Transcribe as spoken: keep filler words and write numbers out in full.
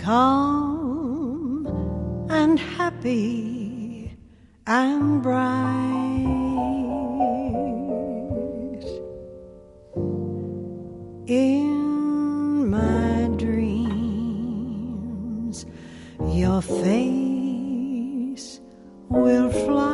calm and happy and bright. In my dreams, your face will fly.